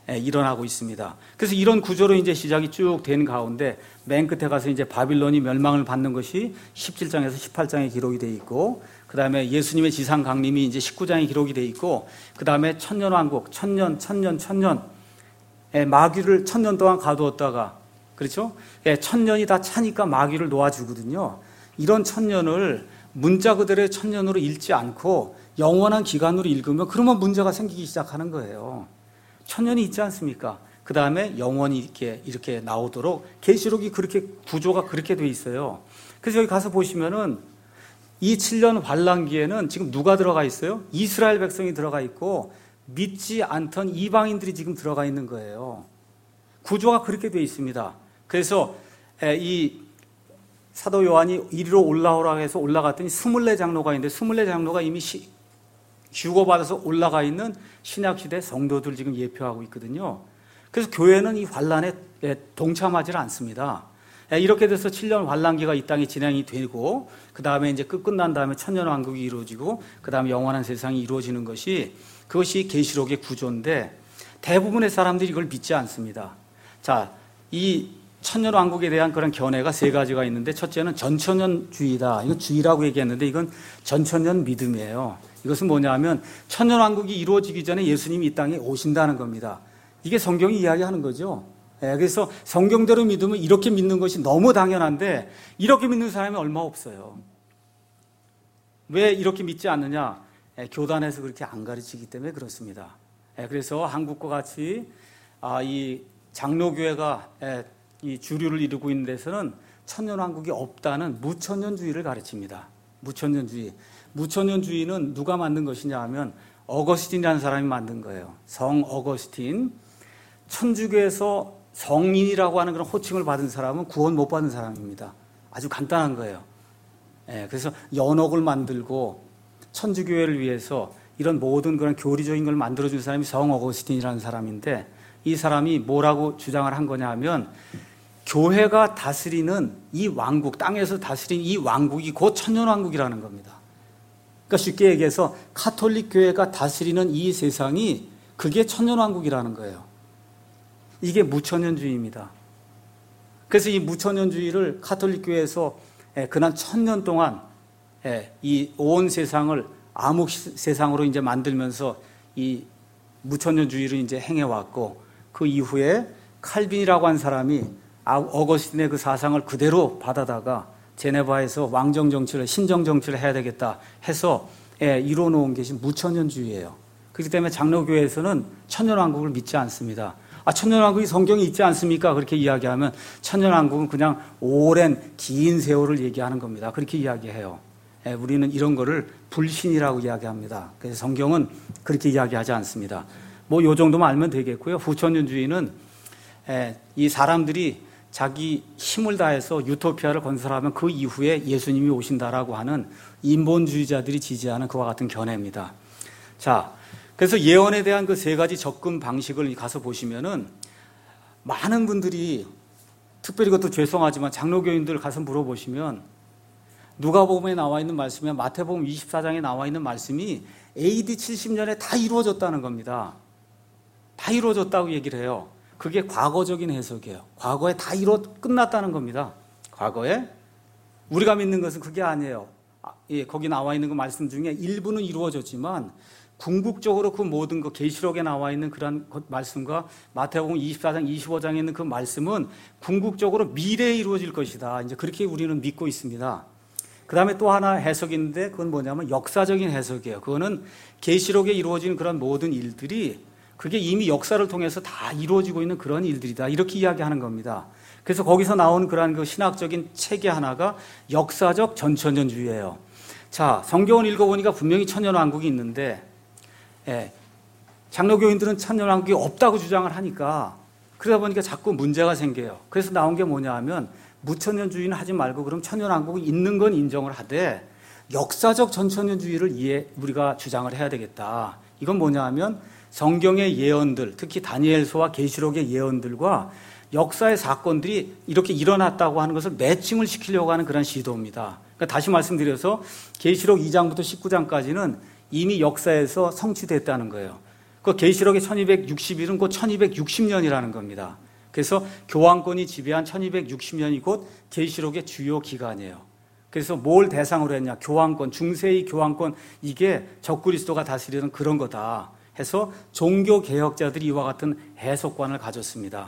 일어나고 있습니다. 그래서 이런 구조로 이제 시작이 쭉 된 가운데 맨 끝에 가서 이제 바빌론이 멸망을 받는 것이 십칠 장에서 십팔 장에 기록이 돼 있고, 그 다음에 예수님의 지상 강림이 이제 십구 장에 기록이 돼 있고, 그 다음에 천년왕국, 천년, 천년, 천년, 마귀를 천년 동안 가두었다가, 그렇죠? 천년이 다 차니까 마귀를 놓아주거든요. 이런 천년을 문자 그대로의 천년으로 읽지 않고 영원한 기간으로 읽으면 그러면 문제가 생기기 시작하는 거예요. 천년이 있지 않습니까? 그 다음에 영원히 이렇게, 이렇게 나오도록 계시록이 그렇게, 구조가 그렇게 돼 있어요. 그래서 여기 가서 보시면은 이 칠 년 환란기에는 지금 누가 들어가 있어요? 이스라엘 백성이 들어가 있고 믿지 않던 이방인들이 지금 들어가 있는 거예요. 구조가 그렇게 돼 있습니다. 그래서 이 사도 요한이 이리로 올라오라고 해서 올라갔더니 스물네 장로가 있는데 스물네 장로가 이미 시, 휴거받아서 올라가 있는 신약시대 성도들 지금 예표하고 있거든요. 그래서 교회는 이 환란에 동참하지 않습니다. 이렇게 돼서 칠 년 환란기가 이 땅에 진행이 되고, 그 다음에 이제 끝 끝난 다음에 천년왕국이 이루어지고, 그 다음에 영원한 세상이 이루어지는 것이, 그것이 계시록의 구조인데 대부분의 사람들이 이걸 믿지 않습니다. 자, 이 천년왕국에 대한 그런 견해가 세 가지가 있는데, 첫째는 전천년주의다. 이거 주의라고 얘기했는데 이건 전천년 믿음이에요. 이것은 뭐냐면 천년왕국이 이루어지기 전에 예수님이 이 땅에 오신다는 겁니다. 이게 성경이 이야기하는 거죠. 예, 그래서 성경대로 믿으면 이렇게 믿는 것이 너무 당연한데 이렇게 믿는 사람이 얼마 없어요. 왜 이렇게 믿지 않느냐? 예, 교단에서 그렇게 안 가르치기 때문에 그렇습니다. 예, 그래서 한국과 같이 아, 이 장로교회가 예, 이 주류를 이루고 있는 데서는 천년왕국이 없다는 무천년주의를 가르칩니다. 무천년주의. 무천년주의는 누가 만든 것이냐 하면 어거스틴이라는 사람이 만든 거예요. 성 어거스틴. 천주교에서 성인이라고 하는 그런 호칭을 받은 사람은 구원 못 받은 사람입니다. 아주 간단한 거예요. 예, 그래서 연옥을 만들고 천주교회를 위해서 이런 모든 그런 교리적인 걸 만들어준 사람이 성 어거스틴이라는 사람인데, 이 사람이 뭐라고 주장을 한 거냐 하면 교회가 다스리는 이 왕국, 땅에서 다스리는 이 왕국이 곧 천년왕국이라는 겁니다. 그러니까 쉽게 얘기해서 카톨릭 교회가 다스리는 이 세상이 그게 천년왕국이라는 거예요. 이게 무천년주의입니다. 그래서 이 무천년주의를 카톨릭 교회에서 그난 천년 동안 이 온 세상을 암흑 세상으로 이제 만들면서 이 무천년주의를 이제 행해왔고, 그 이후에 칼빈이라고 한 사람이 어거스틴의 그 사상을 그대로 받아다가 제네바에서 왕정 정치를, 신정 정치를 해야 되겠다 해서 이루어 놓은 것이 무천년주의예요. 그렇기 때문에 장로교회에서는 천년왕국을 믿지 않습니다. 아, 천년왕국이 성경에 있지 않습니까? 그렇게 이야기하면 천년왕국은 그냥 오랜 긴 세월을 얘기하는 겁니다. 그렇게 이야기해요. 예, 우리는 이런 거를 불신이라고 이야기합니다. 그래서 성경은 그렇게 이야기하지 않습니다. 뭐 요 정도만 알면 되겠고요. 후천년주의는 예, 이 사람들이 자기 힘을 다해서 유토피아를 건설하면 그 이후에 예수님이 오신다라고 하는 인본주의자들이 지지하는 그와 같은 견해입니다. 자, 그래서 예언에 대한 그 세 가지 접근 방식을 가서 보시면은 많은 분들이, 특별히 그것도 죄송하지만 장로교인들 가서 물어보시면 누가복음에 나와 있는 말씀이나 마태복음 이십사 장에 나와 있는 말씀이 에이디 칠십 년에 다 이루어졌다는 겁니다. 다 이루어졌다고 얘기를 해요. 그게 과거적인 해석이에요. 과거에 다 이루어 끝났다는 겁니다. 과거에. 우리가 믿는 것은 그게 아니에요. 아, 예, 거기 나와 있는 그 말씀 중에 일부는 이루어졌지만 궁극적으로 그 모든 그 계시록에 나와 있는 그런 말씀과 마태복음 이십사 장, 이십오 장에 있는 그 말씀은 궁극적으로 미래에 이루어질 것이다. 이제 그렇게 우리는 믿고 있습니다. 그 다음에 또 하나 해석이 있는데 그건 뭐냐면 역사적인 해석이에요. 그거는 계시록에 이루어진 그런 모든 일들이 그게 이미 역사를 통해서 다 이루어지고 있는 그런 일들이다. 이렇게 이야기하는 겁니다. 그래서 거기서 나온 그러한 그 신학적인 체계 하나가 역사적 전천년주의예요. 자, 성경을 읽어보니까 분명히 천년왕국이 있는데, 예, 장로교인들은 천년왕국이 없다고 주장을 하니까 그러다 보니까 자꾸 문제가 생겨요. 그래서 나온 게 뭐냐 하면 무천년주의는 하지 말고 그럼 천년왕국이 있는 건 인정을 하되 역사적 전천년주의를 이해, 우리가 주장을 해야 되겠다. 이건 뭐냐 하면 성경의 예언들, 특히 다니엘서와 계시록의 예언들과 역사의 사건들이 이렇게 일어났다고 하는 것을 매칭을 시키려고 하는 그런 시도입니다. 그러니까 다시 말씀드려서 계시록 이 장부터 십구 장까지는 이미 역사에서 성취됐다는 거예요. 그 계시록의 천이백육십 일은 곧 천이백육십 년이라는 겁니다. 그래서 교황권이 지배한 천이백육십 년이 곧 계시록의 주요 기간이에요. 그래서 뭘 대상으로 했냐? 교황권, 중세의 교황권, 이게 적그리스도가 다스리는 그런 거다 해서 종교 개혁자들이 이와 같은 해석관을 가졌습니다.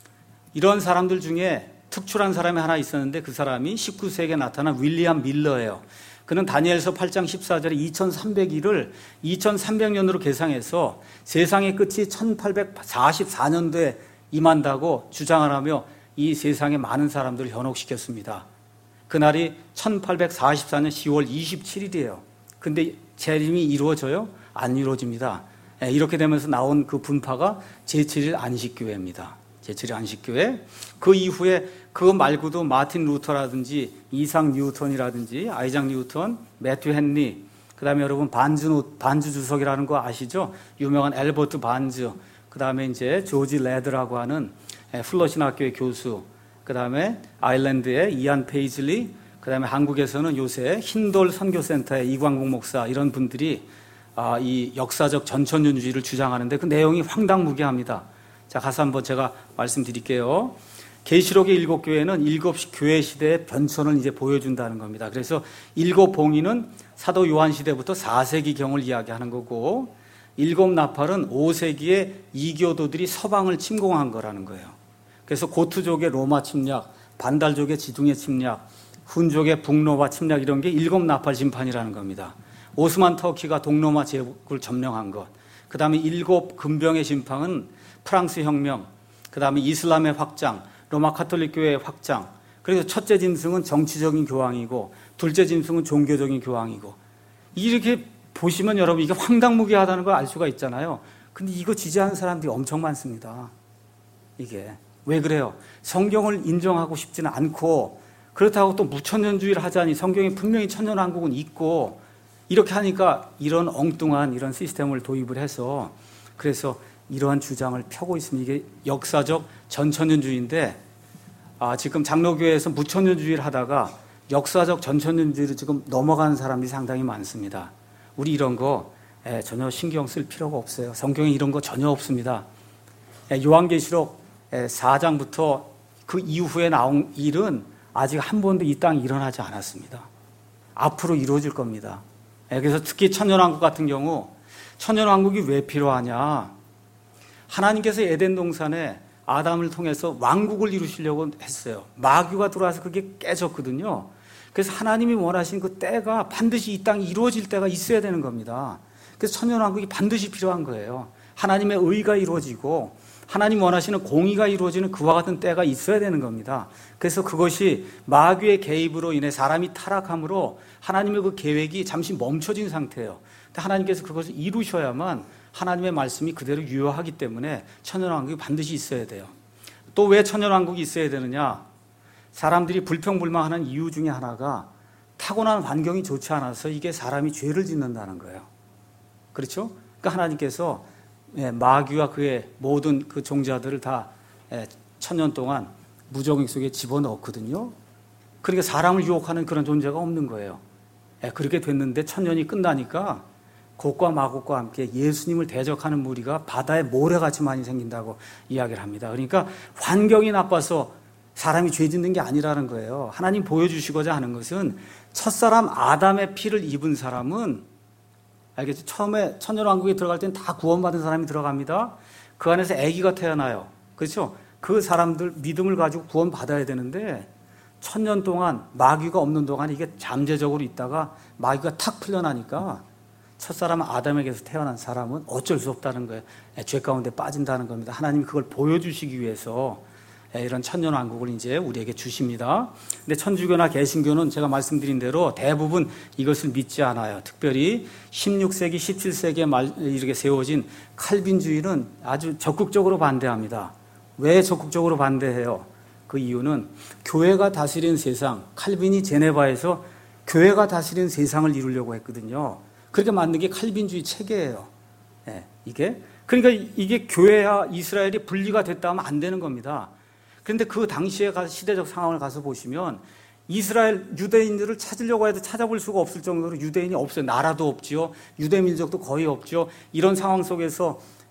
이런 사람들 중에 특출한 사람이 하나 있었는데 그 사람이 십구 세기에 나타난 윌리엄 밀러예요. 그는 다니엘서 팔 장 십사 절에 이천삼백 일을 이천삼백 년으로 계상해서 세상의 끝이 천팔백사십사 년도에 임한다고 주장을 하며 이 세상에 많은 사람들을 현혹시켰습니다. 그날이 천팔백사십사 년 시월 이십칠 일이에요. 근데 재림이 이루어져요? 안 이루어집니다. 이렇게 되면서 나온 그 분파가 제칠 일 안식교회입니다. 제칠 일 안식교회. 그 이후에 그거 말고도 마틴 루터라든지 이삭 뉴턴이라든지 아이작 뉴턴, 매튜 헨리, 그 다음에 여러분 반주, 반주 주석이라는 거 아시죠? 유명한 엘버트 반즈, 그 다음에 이제 조지 레드라고 하는 플러신 학교의 교수, 그 다음에 아일랜드의 이안 페이즐리, 그 다음에 한국에서는 요새 흰돌 선교센터의 이광국 목사, 이런 분들이 아, 이 역사적 전천년주의를 주장하는데 그 내용이 황당무계합니다. 자, 가서 한번 제가 말씀드릴게요. 계시록의 일곱 교회는 일곱 교회 시대의 변천을 이제 보여준다는 겁니다. 그래서 일곱 봉인은 사도 요한 시대부터 사 세기경을 이야기하는 거고, 일곱 나팔은 오 세기에 이교도들이 서방을 침공한 거라는 거예요. 그래서 고트족의 로마 침략, 반달족의 지중해 침략, 훈족의 북로마 침략, 이런 게 일곱 나팔 심판이라는 겁니다. 오스만 터키가 동로마 제국을 점령한 것, 그 다음에 일곱 금병의 심판은 프랑스 혁명, 그 다음에 이슬람의 확장, 로마 카톨릭 교회의 확장. 그래서 첫째 짐승은 정치적인 교황이고 둘째 짐승은 종교적인 교황이고, 이렇게 보시면 여러분 이게 황당무계하다는 걸 알 수가 있잖아요. 근데 이거 지지하는 사람들이 엄청 많습니다. 이게 왜 그래요? 성경을 인정하고 싶지는 않고, 그렇다고 또 무천년주의를 하자니 성경에 분명히 천년왕국은 있고, 이렇게 하니까 이런 엉뚱한 이런 시스템을 도입을 해서 그래서 이러한 주장을 펴고 있습니다. 이게 역사적 전천년주의인데, 아, 지금 장로교회에서 무천년주의를 하다가 역사적 전천년주의로 지금 넘어가는 사람들이 상당히 많습니다. 우리 이런 거 에, 전혀 신경 쓸 필요가 없어요. 성경에 이런 거 전혀 없습니다. 에, 요한계시록 에, 사 장부터 그 이후에 나온 일은 아직 한 번도 이 땅에 일어나지 않았습니다. 앞으로 이루어질 겁니다. 에, 그래서 특히 천년왕국 같은 경우, 천년왕국이 왜 필요하냐? 하나님께서 에덴 동산에 아담을 통해서 왕국을 이루시려고 했어요. 마귀가 들어와서 그게 깨졌거든요. 그래서 하나님이 원하신 그 때가 반드시 이 땅이 이루어질 때가 있어야 되는 겁니다. 그래서 천년왕국이 반드시 필요한 거예요. 하나님의 의가 이루어지고 하나님 원하시는 공의가 이루어지는 그와 같은 때가 있어야 되는 겁니다. 그래서 그것이 마귀의 개입으로 인해 사람이 타락함으로 하나님의 그 계획이 잠시 멈춰진 상태예요. 근데 하나님께서 그것을 이루셔야만 하나님의 말씀이 그대로 유효하기 때문에 천년왕국이 반드시 있어야 돼요. 또 왜 천년왕국이 있어야 되느냐? 사람들이 불평불만하는 이유 중에 하나가 타고난 환경이 좋지 않아서 이게 사람이 죄를 짓는다는 거예요. 그렇죠? 그러니까 하나님께서 마귀와 그의 모든 그 종자들을 다 천년 동안 무정익 속에 집어넣었거든요. 그러니까 사람을 유혹하는 그런 존재가 없는 거예요. 그렇게 됐는데 천년이 끝나니까 곡과 마곡과 함께 예수님을 대적하는 무리가 바다에 모래같이 많이 생긴다고 이야기를 합니다. 그러니까 환경이 나빠서 사람이 죄 짓는 게 아니라는 거예요. 하나님 보여주시고자 하는 것은 첫사람 아담의 피를 입은 사람은, 알겠죠? 처음에 천년왕국에 들어갈 때는 다 구원받은 사람이 들어갑니다. 그 안에서 아기가 태어나요. 그렇죠? 그 사람들 믿음을 가지고 구원받아야 되는데 천년 동안 마귀가 없는 동안 이게 잠재적으로 있다가 마귀가 탁 풀려나니까 첫사람 아담에게서 태어난 사람은 어쩔 수 없다는 거예요. 죄 가운데 빠진다는 겁니다. 하나님이 그걸 보여주시기 위해서 이런 천년왕국을 이제 우리에게 주십니다. 근데 천주교나 개신교는 제가 말씀드린 대로 대부분 이것을 믿지 않아요. 특별히 십육 세기, 십칠 세기에 이렇게 세워진 칼빈주의는 아주 적극적으로 반대합니다. 왜 적극적으로 반대해요? 그 이유는 교회가 다스리는 세상, 칼빈이 제네바에서 교회가 다스리는 세상을 이루려고 했거든요. 그렇게 만든 게 칼빈주의 체계예요. 네, 이게. 그러니까 이게 교회와 이스라엘이 분리가 됐다 하면 안 되는 겁니다. 그런데 그 당시에 시대적 상황을 가서 보시면 이스라엘 유대인들을 찾으려고 해도 찾아볼 수가 없을 정도로 유대인이 없어요. 나라도 없지요. 유대 민족도 거의 없죠. 이런 상황 속에서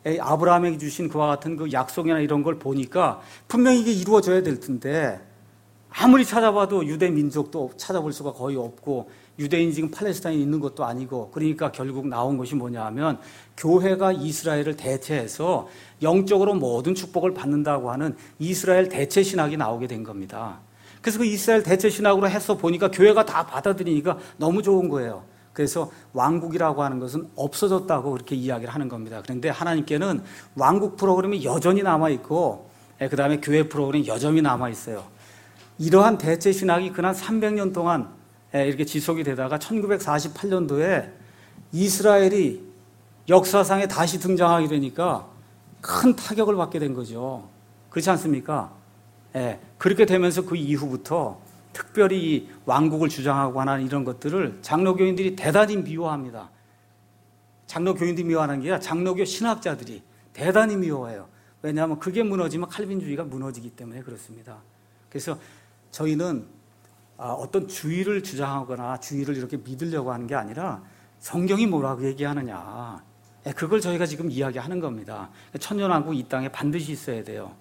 아브라함에게 주신 그와 같은 그 약속이나 이런 걸 보니까 분명히 이게 이루어져야 될 텐데 아무리 찾아봐도 유대 민족도 찾아볼 수가 거의 없고 유대인이 지금 팔레스타인에 있는 것도 아니고 그러니까 결국 나온 것이 뭐냐 하면 교회가 이스라엘을 대체해서 영적으로 모든 축복을 받는다고 하는 이스라엘 대체 신학이 나오게 된 겁니다. 그래서 그 이스라엘 대체 신학으로 해서 보니까 교회가 다 받아들이니까 너무 좋은 거예요. 그래서 왕국이라고 하는 것은 없어졌다고 그렇게 이야기를 하는 겁니다. 그런데 하나님께는 왕국 프로그램이 여전히 남아있고 그 다음에 교회 프로그램이 여전히 남아있어요. 이러한 대체 신학이 그난 삼백 년 동안 이렇게 지속이 되다가 천구백사십팔 년도에 이스라엘이 역사상에 다시 등장하게 되니까 큰 타격을 받게 된 거죠. 그렇지 않습니까? 예, 그렇게 되면서 그 이후부터 특별히 이 왕국을 주장하고 하는 이런 것들을 장로교인들이 대단히 미워합니다. 장로교인들이 미워하는 게 아니라 장로교 신학자들이 대단히 미워해요. 왜냐하면 그게 무너지면 칼빈주의가 무너지기 때문에 그렇습니다. 그래서 저희는 어떤 주의를 주장하거나 주의를 이렇게 믿으려고 하는 게 아니라 성경이 뭐라고 얘기하느냐, 그걸 저희가 지금 이야기하는 겁니다. 천년왕국 이 땅에 반드시 있어야 돼요.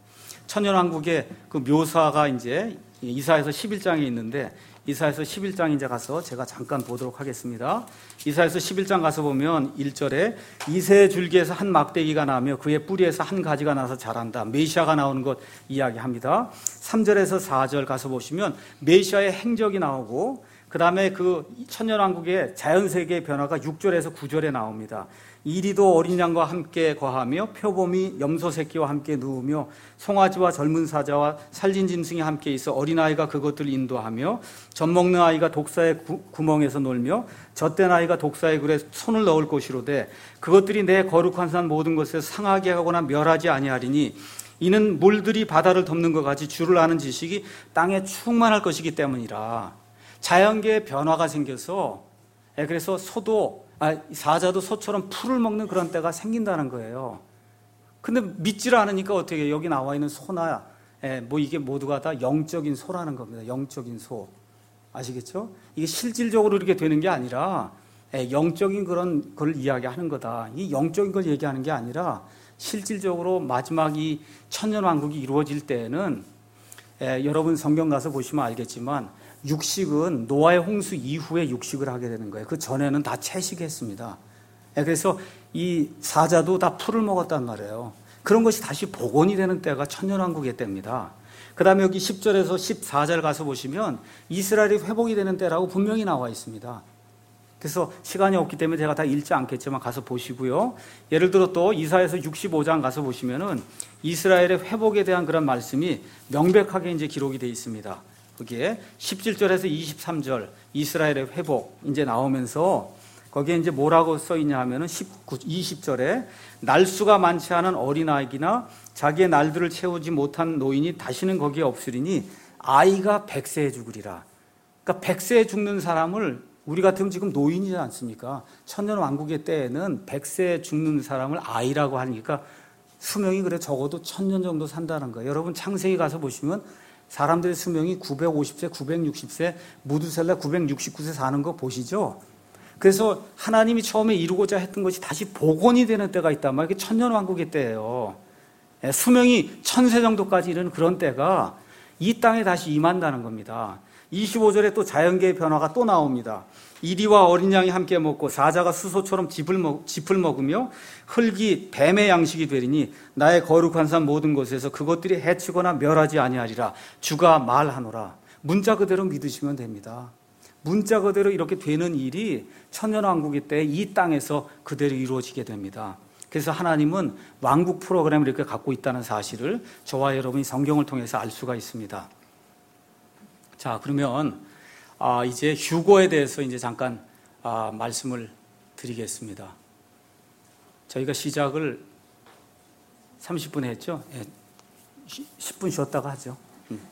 천년왕국의 그 묘사가 이제 이사야서 십일 장에 있는데 이사야서 십일 장 이제 가서 제가 잠깐 보도록 하겠습니다. 이사야서 십일 장 가서 보면 일 절에 이새의 줄기에서 한 막대기가 나며 그의 뿌리에서 한 가지가 나서 자란다. 메시아가 나오는 것 이야기합니다. 삼 절에서 사 절 가서 보시면 메시아의 행적이 나오고 그 다음에 그 천년왕국의 자연세계의 변화가 육 절에서 구 절에 나옵니다. 이리도 어린 양과 함께 거하며 표범이 염소 새끼와 함께 누우며 송아지와 젊은 사자와 살진 짐승이 함께 있어 어린아이가 그것들을 인도하며 젖먹는 아이가 독사의 구, 구멍에서 놀며 젖된 아이가 독사의 굴에 손을 넣을 것이로되 그것들이 내 거룩한 산 모든 것에서 상하게 하거나 멸하지 아니하리니 이는 물들이 바다를 덮는 것 같이 주를 아는 지식이 땅에 충만할 것이기 때문이라. 자연계의 변화가 생겨서 그래서 소도 아, 사자도 소처럼 풀을 먹는 그런 때가 생긴다는 거예요. 근데 믿지를 않으니까 어떻게 해요? 여기 나와 있는 소나 예, 뭐 이게 모두가 다 영적인 소라는 겁니다. 영적인 소. 아시겠죠? 이게 실질적으로 이렇게 되는 게 아니라 예, 영적인 그런 걸 이야기하는 거다. 이 영적인 걸 얘기하는 게 아니라 실질적으로 마지막 이 천년왕국이 이루어질 때에는 예, 여러분 성경 가서 보시면 알겠지만 육식은 노아의 홍수 이후에 육식을 하게 되는 거예요. 그 전에는 다 채식했습니다. 그래서 이 사자도 다 풀을 먹었단 말이에요. 그런 것이 다시 복원이 되는 때가 천년왕국의 때입니다. 그 다음에 여기 십 절에서 십사 절 가서 보시면 이스라엘이 회복이 되는 때라고 분명히 나와 있습니다. 그래서 시간이 없기 때문에 제가 다 읽지 않겠지만 가서 보시고요. 예를 들어 또 이사야서 육십오 장 가서 보시면은 이스라엘의 회복에 대한 그런 말씀이 명백하게 이제 기록이 되어 있습니다. 거기에 십칠 절에서 이십삼 절 이스라엘의 회복 이제 나오면서 거기에 이제 뭐라고 써 있냐 하면은 십구, 이십 절에 날수가 많지 않은 어린아이나 자기의 날들을 채우지 못한 노인이 다시는 거기에 없으리니 아이가 백세에 죽으리라. 그러니까 백세에 죽는 사람을 우리 같으면 지금 노인이지 않습니까? 천년왕국의 때에는 백세에 죽는 사람을 아이라고 하니까 수명이 그래 적어도 천년 정도 산다는 거예요. 여러분 창세기 가서 보시면 사람들의 수명이 구백오십 세, 구백육십 세, 무두셀라 구백육십구 세 사는 거 보시죠? 그래서 하나님이 처음에 이루고자 했던 것이 다시 복원이 되는 때가 있단 말이에요. 이게 천년왕국의 때예요. 수명이 천세 정도까지 이르는 그런 때가 이 땅에 다시 임한다는 겁니다. 이십오 절에 또 자연계의 변화가 또 나옵니다. 이리와 어린 양이 함께 먹고 사자가 수소처럼 짚을, 먹, 짚을 먹으며 흙이 뱀의 양식이 되리니 나의 거룩한 산 모든 곳에서 그것들이 해치거나 멸하지 아니하리라. 주가 말하노라. 문자 그대로 믿으시면 됩니다. 문자 그대로 이렇게 되는 일이 천년왕국의 때 이 땅에서 그대로 이루어지게 됩니다. 그래서 하나님은 왕국 프로그램을 이렇게 갖고 있다는 사실을 저와 여러분이 성경을 통해서 알 수가 있습니다. 자, 그러면 아, 이제 휴거에 대해서 이제 잠깐 아, 말씀을 드리겠습니다. 저희가 시작을 삼십 분 했죠? 예, 십 분 쉬었다가 하죠.